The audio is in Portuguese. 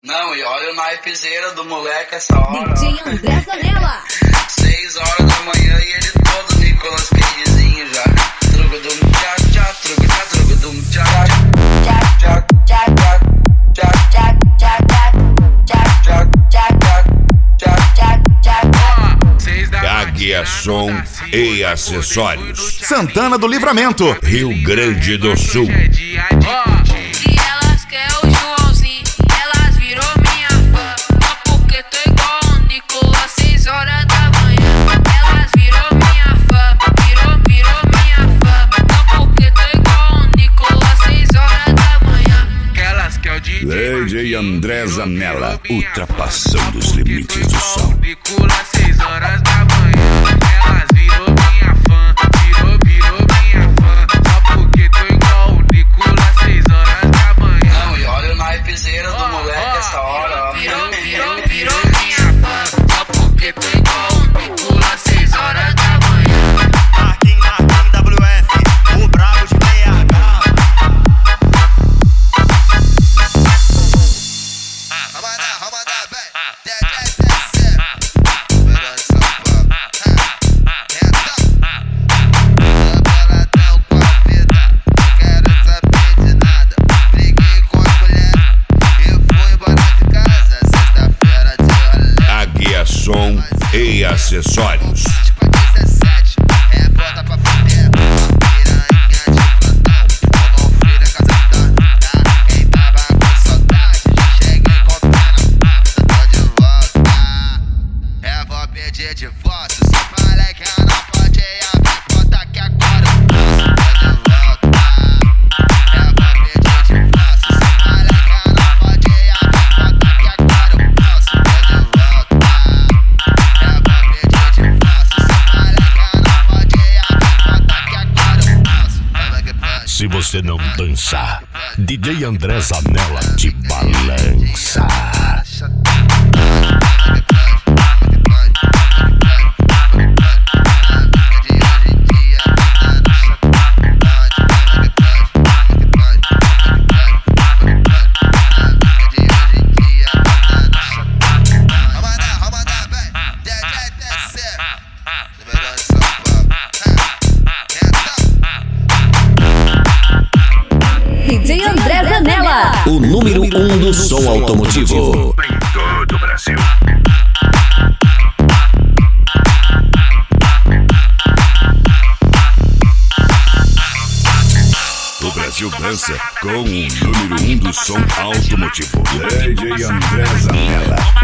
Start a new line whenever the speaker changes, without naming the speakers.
Não, e olha o naipezeira do moleque essa hora.
DJ André Zanella.
6 horas da manhã e ele todo Nicolas Cagezinho já. Trugudum tchá tchá, trugudá, trugudum tchá tchá tchá tchá tchá tchá tchá tchá tchá tchá tchá tchá.
Águia Som e Acessórios.
Santana do Livramento,
Rio Grande do Sul.
Se elas querem o Joãozinho, elas virou minha fã. Só porque tô igual o Nicolas, 6 horas da manhã. Elas virou minha fã, virou minha fã. Só porque tô igual o Nicolas, 6 horas da manhã. Que elas querem o DJ
DJ André Zanella, ultrapassando os limites do som.
Nicolas, 6 horas da manhã. Elas virou minha fã, virou minha fã. Só porque tô igual o Nicolas, 6 horas da manhã.
Não, e olha o naipezeira do moleque essa hora.
Virou minha fã. Só porque tô igual o Nicolas, 6 horas da manhã.
Marquinhos WF, o brabo de BH. Ramada, velho.
Águia Som e Acessórios.
De volta, se falei que eu não pode ir, vem conta que agora eu posso. Tô de volta, eu vou pedir de volta. Se falei que eu não pode ir, vem conta que agora eu posso. Tô de volta, eu vou pedir de volta. Se falei que eu não pode ir, vem conta que agora eu posso. Como é que pode?
Se você não dançar, DJ André Zanella te balança.
DJ André Zanella.
O número 1 do som automotivo.
Em todo o Brasil. O Brasil dança com o número 1 do som automotivo. DJ André Zanella.